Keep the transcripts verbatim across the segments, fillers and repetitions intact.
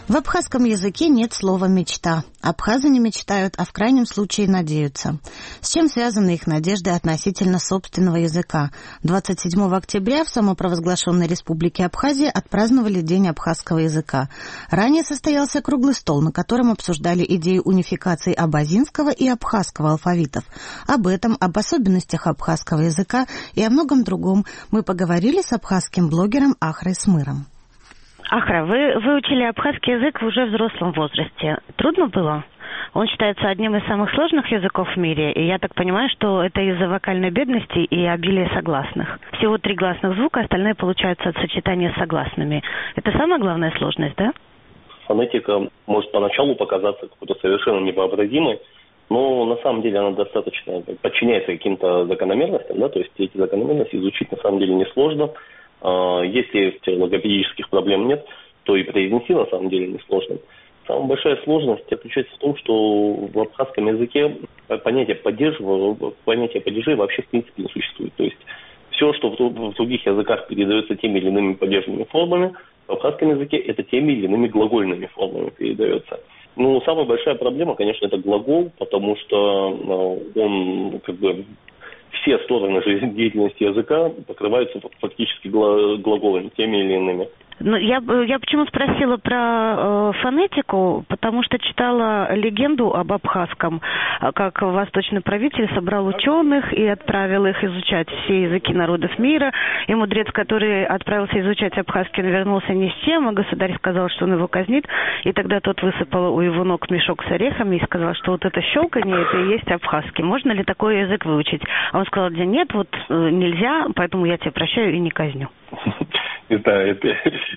В абхазском языке нет слова «мечта». Абхазы не мечтают, а в крайнем случае надеются. С чем связаны их надежды относительно собственного языка? двадцать седьмого октября в самопровозглашенной республике Абхазия отпраздновали День абхазского языка. Ранее состоялся круглый стол, на котором обсуждали идею унификации абазинского и абхазского алфавитов. Об этом, об особенностях абхазского языка и о многом другом мы поговорили с абхазским блогером Ахрой Смыром. Ахра, вы выучили абхазский язык в уже взрослом возрасте. Трудно было? Он считается одним из самых сложных языков в мире, и я так понимаю, что это из-за вокальной бедности и обилия согласных. Всего три гласных звука, остальные получаются от сочетания с согласными. Это самая главная сложность, да? Фонетика может поначалу показаться какой-то совершенно невообразимой, но на самом деле она достаточно подчиняется каким-то закономерностям, да, то есть эти закономерности изучить на самом деле несложно. Если логопедических проблем нет, то и произнести на самом деле несложно. Самая большая сложность заключается в том, что в абхазском языке понятие падежа, понятие падежей вообще в принципе не существует. То есть все, что в других языках передается теми или иными падежными формами, в абхазском языке это теми или иными глагольными формами передается. Ну, самая большая проблема, конечно, это глагол, потому что он как бы все стороны жизнедеятельности языка покрываются фактически глаголами, теми или иными. Ну, я, я почему спросила про э, фонетику, потому что читала легенду об абхазском, как восточный правитель собрал ученых и отправил их изучать все языки народов мира. И мудрец, который отправился изучать абхазский, он вернулся ни с чем, а государь сказал, что он его казнит. И тогда тот высыпал у его ног мешок с орехами и сказал, что вот это щелканье, это и есть абхазский. Можно ли такой язык выучить? А он сказал, да нет, вот э, нельзя, поэтому я тебя прощаю и не казню. Это, это,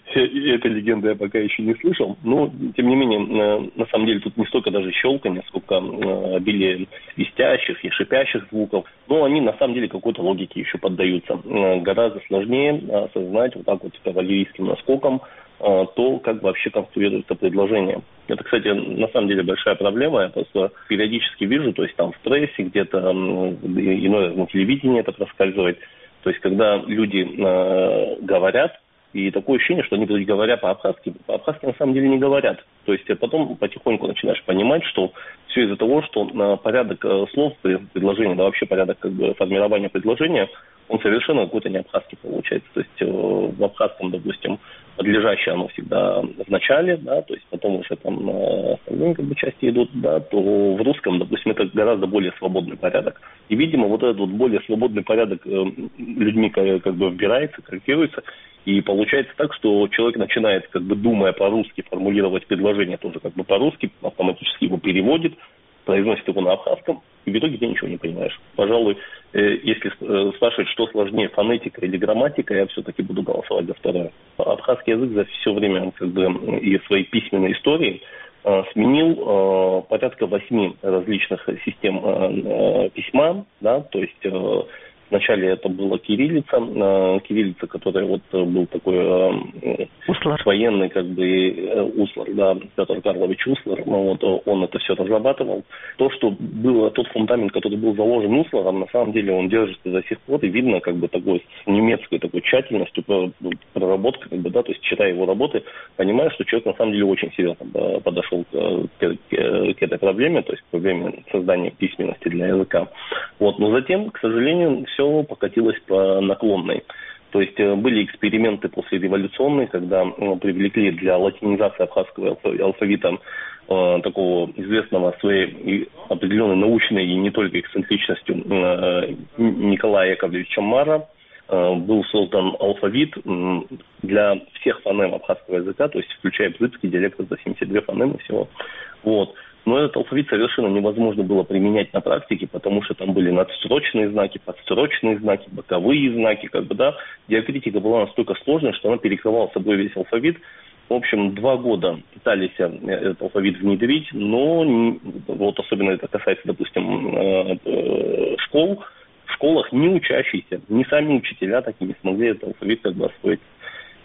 этой легенды я пока еще не слышал. Но, тем не менее, на самом деле тут не столько даже щелканье, сколько обилие свистящих и шипящих звуков. Но они на самом деле какой-то логике еще поддаются. Гораздо сложнее осознать вот так вот кавалерийским наскоком то, как вообще конструируется предложение. Это, кстати, на самом деле большая проблема. Я просто периодически вижу, то есть там в прессе где-то, иной раз на телевидении это проскальзывает. То есть, когда люди э, говорят, и такое ощущение, что они, говоря по-абхазски, по-абхазски на самом деле не говорят. То есть, потом потихоньку начинаешь понимать, что все из-за того, что э, порядок э, слов при предложении, да вообще порядок как бы, формирования предложения, он совершенно какой-то не абхазский получается. То есть, э, в абхазском, допустим, подлежащее оно всегда в начале, да, то есть потом уже там э, остальные как бы, части идут, да, то в русском, допустим, это гораздо более свободный порядок. И, видимо, вот этот вот более свободный порядок э, людьми как, как бы вбирается, корректируется, и получается так, что человек начинает, как бы думая по-русски, формулировать предложение тоже как бы по-русски, автоматически его переводит, произносит его на абхазском, и в итоге ты ничего не понимаешь. Пожалуй, э, если э, спрашивать, что сложнее, фонетика или грамматика, я все-таки буду голосовать за второе. Абхазский язык за все время как бы, и своей письменной истории э, сменил э, порядка восьми различных систем э, э, письма, да, то есть э, вначале это была кириллица, э, кириллица, которая вот был такой э, военный, как бы, э, Услар, да, Петр Карлович Услар, ну, вот, он это все разрабатывал. То, что было, тот фундамент, который был заложен Усларом, на самом деле он держится до сих пор, и видно, как бы, такой, с немецкой такой тщательностью, проработка, как бы, да, то есть, читая его работы, понимаешь, что человек, на самом деле, очень серьезно подошел к, к, к этой проблеме, то есть, к проблеме создания письменности для языка. Вот, но затем, к сожалению, все покатилось по наклонной. То есть были эксперименты послереволюционные, когда ну, привлекли для латинизации абхазского алфавита э, такого известного своей определенной научной и не только эксцентричностью э, Николая Яковлевича Мара. Э, был создан алфавит э, для всех фонем абхазского языка, то есть включая бзыкский диалект, за семьдесят две фонемы всего. Вот. Но этот алфавит совершенно невозможно было применять на практике, потому что там были надстрочные знаки, подстрочные знаки, боковые знаки, как бы, да. Диакритика была настолько сложной, что она перекрывала собой весь алфавит. В общем, два года пытались этот алфавит внедрить, но вот особенно это касается, допустим, школ. В школах не учащиеся, не сами учителя так и не смогли этот алфавит как бы освоить.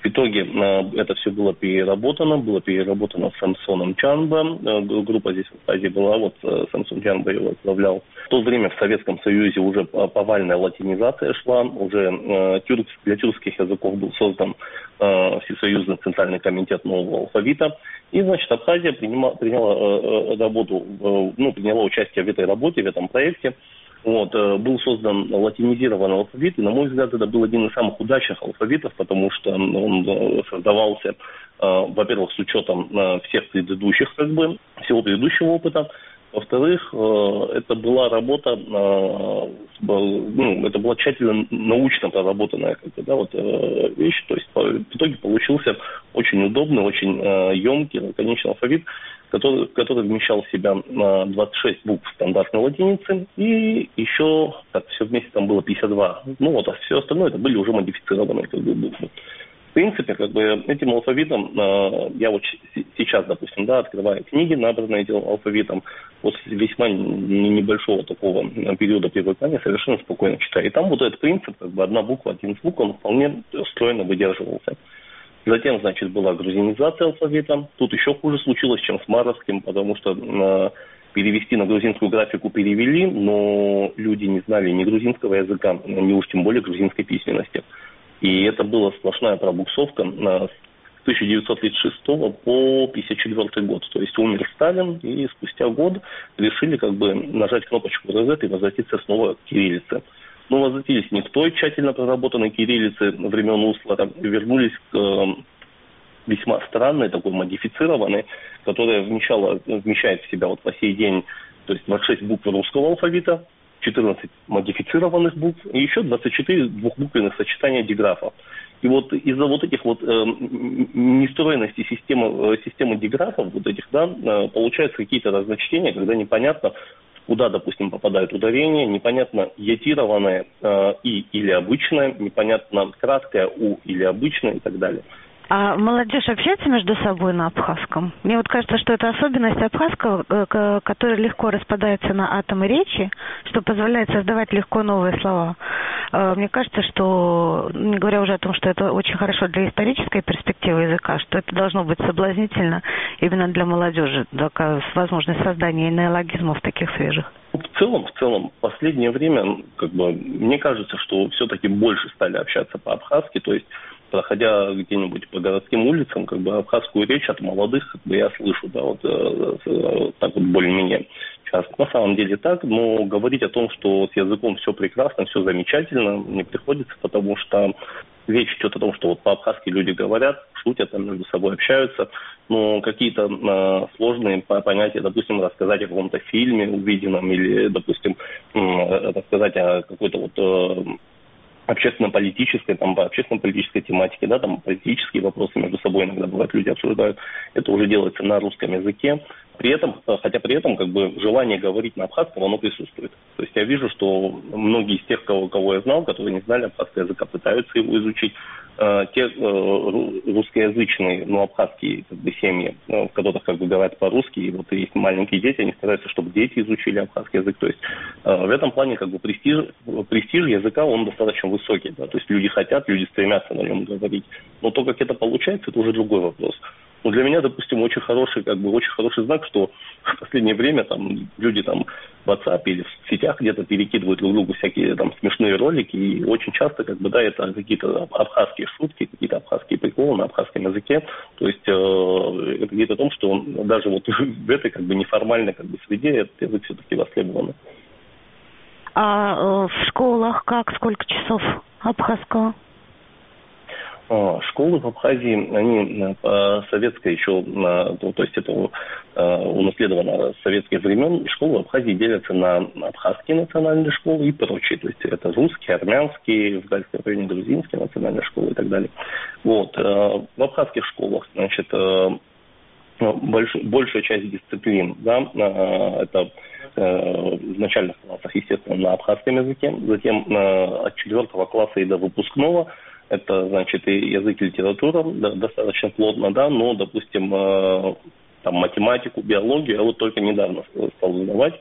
В итоге это все было переработано, было переработано Самсоном Чанба. Группа здесь в Абхазии была, вот Самсон Чанба его возглавлял. В то время в Советском Союзе уже повальная латинизация шла, уже для тюркских языков был создан Всесоюзный центральный комитет нового алфавита. И, значит, Абхазия приняла, приняла работу, ну, приняла участие в этой работе, в этом проекте. Вот, был создан латинизированный алфавит, и, на мой взгляд, это был один из самых удачных алфавитов, потому что он создавался, во-первых, с учетом всех предыдущих, как бы, всего предыдущего опыта. Во-вторых, это была работа, ну, это была тщательно научно проработанная, как бы, да, вот, вещь. То есть в итоге получился очень удобный, очень емкий, лаконичный алфавит, который, который вмещал в себя двадцать шесть букв стандартной латиницы, и еще, так, все вместе там было пятьдесят два. Ну вот, а все остальное это были уже модифицированные, как бы, буквы. В принципе, как бы этим алфавитом, я вот сейчас, допустим, да, открываю книги, набранные этим алфавитом, после весьма небольшого такого периода привыкания совершенно спокойно читаю. И там вот этот принцип, как бы одна буква, один звук, он вполне стройно выдерживался. Затем, значит, была грузинизация алфавита. Тут еще хуже случилось, чем с маровским, потому что э, перевести на грузинскую графику перевели, но люди не знали ни грузинского языка, ни уж тем более грузинской письменности. И это была сплошная пробуксовка с тысяча девятьсот тридцать шестого по пятьдесят четвёртый год. То есть умер Сталин, и спустя год решили как бы нажать кнопочку «Резет» и возвратиться снова к кириллице. Но возвратились не к той тщательно проработанной кириллице времен Услара, вернулись к э, весьма странной, такой модифицированной, которая вмещала, вмещает в себя вот по сей день, то есть двадцать шесть букв русского алфавита, четырнадцать модифицированных букв и еще двадцать четыре двухбуквенных сочетания диграфов. И вот из-за вот этих вот э, нестройности системы, э, системы диграфов, вот этих, да, э, получаются какие-то разночтения, когда непонятно, куда, допустим, попадают ударения, непонятно йотированное э, и или обычное, непонятно краткое у или обычное и так далее. А молодежь общается между собой на абхазском? Мне вот кажется, что это особенность абхазского, которая легко распадается на атомы речи, что позволяет создавать легко новые слова. Мне кажется, что, не говоря уже о том, что это очень хорошо для исторической перспективы языка, что это должно быть соблазнительно именно для молодежи, такая возможность создания неологизмов таких свежих. В целом, в целом, в последнее время, как бы, мне кажется, что все-таки больше стали общаться по-абхазски, то есть проходя где-нибудь по городским улицам, как бы абхазскую речь от молодых, как бы я слышу, да, вот э, э, так вот более-менее часто. На самом деле так, но говорить о том, что с языком все прекрасно, все замечательно, не приходится, потому что речь идет о том, что вот по-абхазски люди говорят, шутят, там между собой общаются, но какие-то э, сложные понятия, допустим, рассказать о каком-то фильме увиденном или, допустим, э, рассказать о какой-то вот э, общественно-политической, там, по общественно-политической тематике, да, там, политические вопросы между собой иногда бывают, люди обсуждают, это уже делается на русском языке. При этом, хотя при этом, как бы, желание говорить на абхазском, оно присутствует. То есть я вижу, что многие из тех, кого, кого я знал, которые не знали абхазского языка, пытаются его изучить. Э, те э, русскоязычные, ну, абхазские, как бы, семьи, э, в которых, как бы, говорят по-русски, и вот есть маленькие дети, они стараются, чтобы дети изучили абхазский язык. То есть э, в этом плане, как бы, престиж, престиж языка, он достаточно высокий, да, то есть люди хотят, люди стремятся на нем говорить. Но то, как это получается, это уже другой вопрос. Но для меня, допустим, очень хороший, как бы, очень хороший знак, что в последнее время там люди там в WhatsApp или в сетях где-то перекидывают друг другу всякие там смешные ролики, и очень часто, как бы, да, это какие-то абхазские шутки, какие-то абхазские приколы на абхазском языке. То есть э, это говорит о том, что он, даже вот в этой, как бы, неформальной, как бы, среде этот язык все-таки востребован. А э, в школах как, сколько часов абхазского? Школы в Абхазии, они по советской еще, то есть это унаследовано с советских времен, школы в Абхазии делятся на абхазские национальные школы и прочие, то есть это русские, армянские, в Гальском районе грузинские национальные школы и так далее. Вот. В абхазских школах, значит, больш, большая часть дисциплин, да, это в начальных классах, естественно, на абхазском языке, затем от четвертого класса и до выпускного это, значит, и язык, и литература, да, достаточно плотно, да, но, допустим, э, там, математику, биологию я вот только недавно стал узнавать,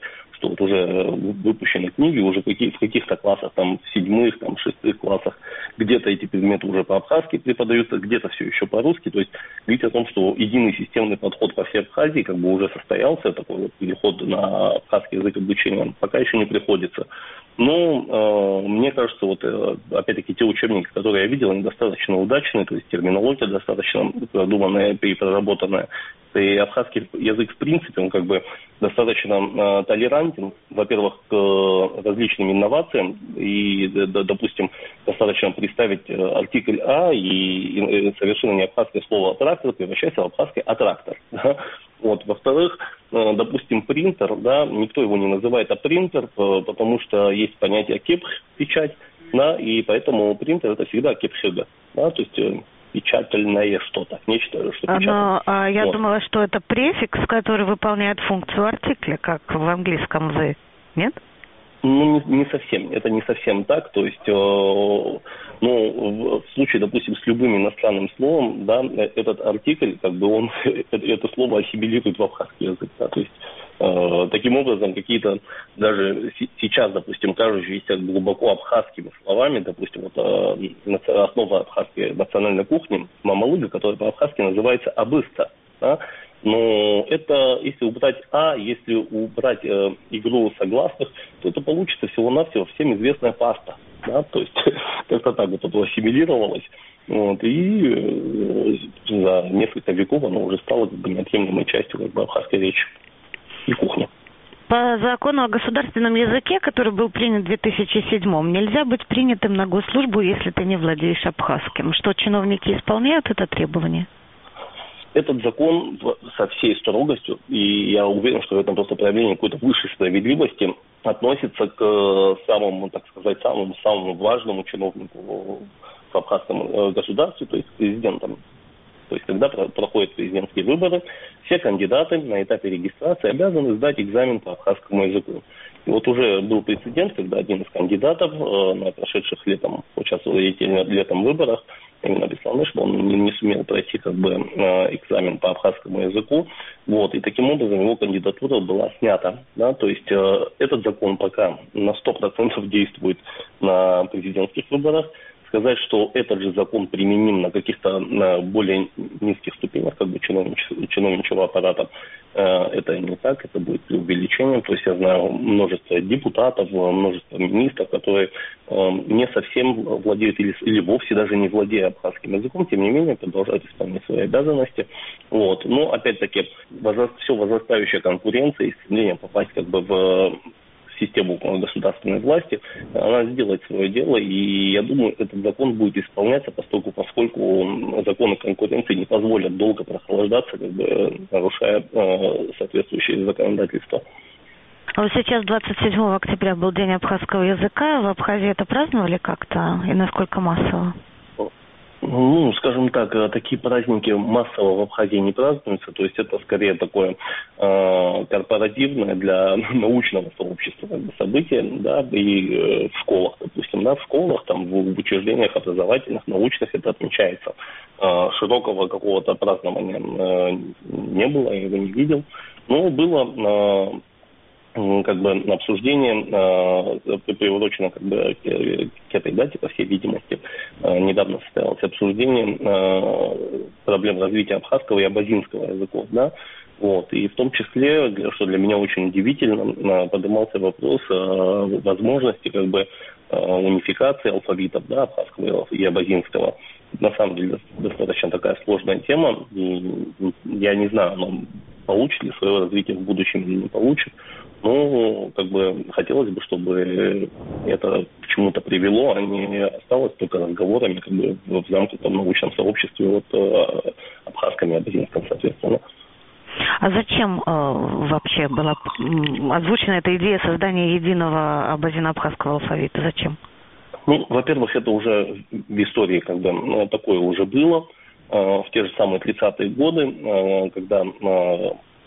что вот уже выпущены книги, уже в каких-то классах, там, в седьмых, там, шестых классах, где-то эти предметы уже по-абхазски преподаются, где-то все еще по-русски. То есть говорить о том, что единый системный подход по всей Абхазии как бы уже состоялся, такой вот переход на абхазский язык обучения, пока еще не приходится. Но э, мне кажется, вот э, опять-таки те учебники, которые я видел, они достаточно удачные, то есть терминология достаточно продуманная и проработанная. И абхазский язык, в принципе, он как бы достаточно э, толерантен, во-первых, к э, различным инновациям. И, д, допустим, достаточно представить э, артикль «а» и, и совершенно не абхазское слово «трактор» превращается в абхазский «атрактор». Да? Вот. Во-вторых, э, допустим, принтер, да, никто его не называет а принтер, э, потому что есть понятие «кепх» – печать, да, и поэтому принтер – это всегда «кепхега», да, то есть э, печатальное что-то, нечто, что печатает. Но а, я вот. думала, что это префикс, который выполняет функцию артикля, как в английском «the». Нет? Ну, не, не совсем. Это не совсем так. То есть, э, ну, в, в случае, допустим, с любым иностранным словом, да, этот артикль, как бы он, это, это слово ассимилирует в абхазский язык. Да, то есть, э, таким образом, какие-то даже с, сейчас, допустим, кажущиеся глубоко абхазскими словами, допустим, вот э, основа абхазской национальной кухни, мамалыга, которая по-абхазски называется абыста, да. Но это, если убрать «а», если убрать э, игру согласных, то это получится всего-навсего всем известная паста. Да? То есть как-то так вот это ассимилировалось. Вот, и э, за несколько веков оно уже стало как бы неотъемлемой частью как бы абхазской речи и кухни. По закону о государственном языке, который был принят в две тысячи седьмом, нельзя быть принятым на госслужбу, если ты не владеешь абхазским. Что, чиновники исполняют это требование? Этот закон со всей строгостью, и я уверен, что это просто проявление какой-то высшей справедливости, относится к самому, так сказать, самому, самому важному чиновнику в абхазском государстве, то есть к президентам. То есть, когда проходят президентские выборы, все кандидаты на этапе регистрации обязаны сдать экзамен по абхазскому языку. И вот уже был прецедент, когда один из кандидатов э, на прошедших летом, участвовал в летом выборах, именно Беслан Ишб, он не, не сумел пройти как бы э, экзамен по абхазскому языку. Вот, и таким образом его кандидатура была снята. Да? То есть э, этот закон пока на сто процентов действует на президентских выборах. Сказать, что этот же закон применим на каких-то на более низких ступенях как бы чиновничего, чиновничего аппарата, э, это не так, это будет преувеличением. То есть я знаю множество депутатов, множество министров, которые э, не совсем владеют или, или вовсе даже не владея абхазским языком, тем не менее продолжают исполнять свои обязанности. Вот. Но опять-таки возраст, все возрастающая конкуренция и стремление попасть как бы в систему государственной власти, она сделает свое дело, и я думаю, этот закон будет исполняться, поскольку, поскольку законы конкуренции не позволят долго прохлаждаться, как бы нарушая э, соответствующее законодательство. А вот сейчас двадцать седьмого октября был День абхазского языка. В Абхазии это праздновали как-то и насколько массово? Ну, скажем так, такие праздники массово в Абхазии не празднуются, то есть это скорее такое э, корпоративное для научного сообщества как бы, событие, да, и э, в школах, допустим, да, в школах, там, в, в учреждениях образовательных, научных это отмечается. Э, широкого какого-то празднования э, не было, я его не видел, но было э, как бы обсуждение э, приурочено как бы к, к этой дате, по всей видимости. Э, недавно состоялось обсуждение э, проблем развития абхазского и абазинского языков, да, вот, и в том числе, что для меня очень удивительно, э, поднимался вопрос о возможности как бы э, унификации алфавитов, да, абхазского и абазинского. На самом деле достаточно такая сложная тема, и я не знаю, она получит ли свое развитие в будущем или не получит. Ну, как бы хотелось бы, чтобы это к чему-то привело, а не осталось только разговорами как бы в замкнутом научном сообществе вот абхазском и абазинском, соответственно. А зачем э, вообще была озвучена эта идея создания единого абазино-абхазского алфавита? Зачем? Ну, во-первых, это уже в истории как бы такое уже было э, в те же самые тридцатые годы, э, когда э,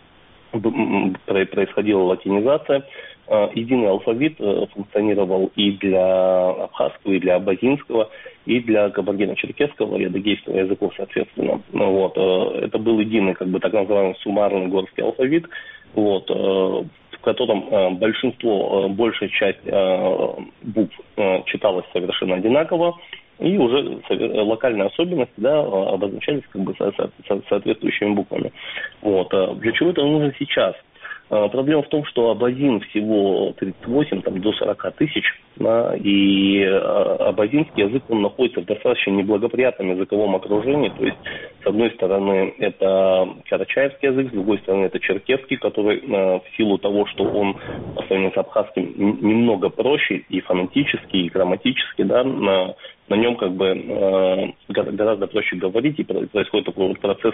происходила латинизация. Единый алфавит функционировал и для абхазского, и для абазинского, и для кабардино-черкесского и адыгейского языков, соответственно. Вот. Это был единый, как бы, так называемый суммарный горский алфавит. Вот. котором большинство, большая часть букв читалась совершенно одинаково, и уже локальные особенности, да, обозначались как бы со, со, со соответствующими буквами. Вот. Для чего это нужно сейчас? Проблема в том, что абазин всего тридцать восемь, там, до сорок тысяч, да, и абазинский язык, он находится в достаточно неблагоприятном языковом окружении. То есть, с одной стороны, это карачаевский язык, с другой стороны, это черкесский, который в силу того, что он по сравнению с абхазским немного проще и фонетически, и грамматически, да, на, на нем как бы гораздо проще говорить, и происходит такой вот процесс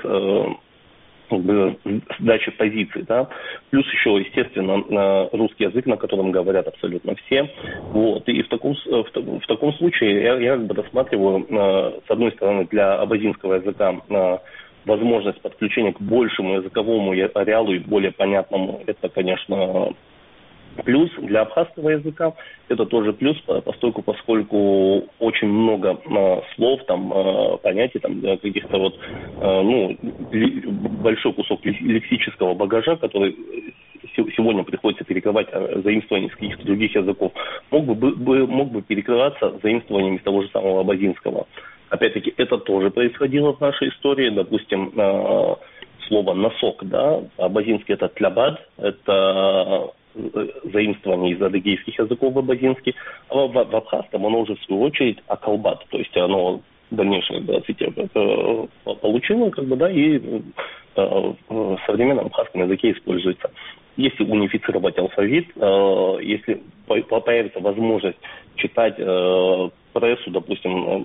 сдачи позиций, да, плюс еще, естественно, русский язык, на котором говорят абсолютно все, вот, и в таком, в, в таком случае я, я как бы рассматриваю, с одной стороны, для абазинского языка возможность подключения к большему языковому ареалу и более понятному, это, конечно, плюс. Для абхазского языка это тоже плюс, поскольку, поскольку очень много э, слов, там, э, понятий, там, каких-то вот, э, ну, ли, большой кусок лексического багажа, который сегодня приходится перекрывать заимствование из каких-то других языков, мог бы, бы, мог бы перекрываться заимствованием из того же самого абазинского. Опять-таки, это тоже происходило в нашей истории. Допустим, э, слово «носок», да, абазинский это «тлябад», это заимствование из адыгейских языков в абазинский, а в, в абхазском оно уже в свою очередь акалбат, то есть оно в дальнейшем да, получило, как бы, да, и э, в современном абхазском языке используется. Если унифицировать алфавит, э, если появится возможность читать э, прессу, допустим,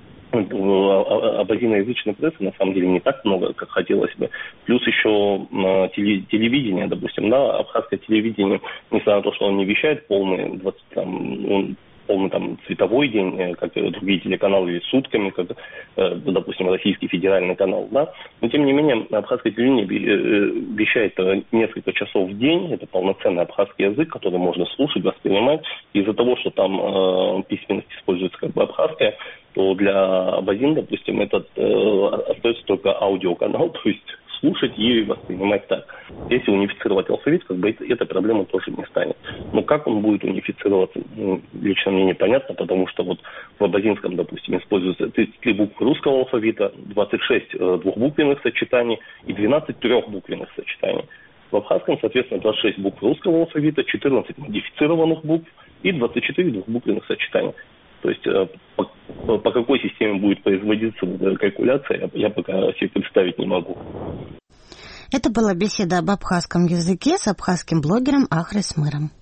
абазиноязычной прессы на самом деле не так много, как хотелось бы. Плюс еще телевидение, допустим, да, абхазское телевидение, несмотря на то, что он не вещает полный, двадцать, там, полный там, цветовой день, как и другие телеканалы, или сутками, как, допустим, российский федеральный канал, да, но тем не менее абхазское телевидение вещает несколько часов в день, это полноценный абхазский язык, который можно слушать, воспринимать. Из-за того, что там э, письменность используется как бы абхазская, то для абазин, допустим, этот э, остается только аудиоканал, то есть слушать и воспринимать так. Если унифицировать алфавит, как бы это, эта проблема тоже не станет. Но как он будет унифицироваться, ну, лично мне непонятно, потому что вот в абазинском, допустим, используются тридцать три буквы русского алфавита, двадцать шесть э, двухбуквенных сочетаний и двенадцать трехбуквенных сочетаний. В абхазском, соответственно, двадцать шесть букв русского алфавита, четырнадцать модифицированных букв и двадцать четыре двухбуквенных сочетания. То есть по, по какой системе будет производиться калькуляция, я, я пока себе представить не могу. Это была беседа об абхазском языке с абхазским блогером Ахрис Мыром.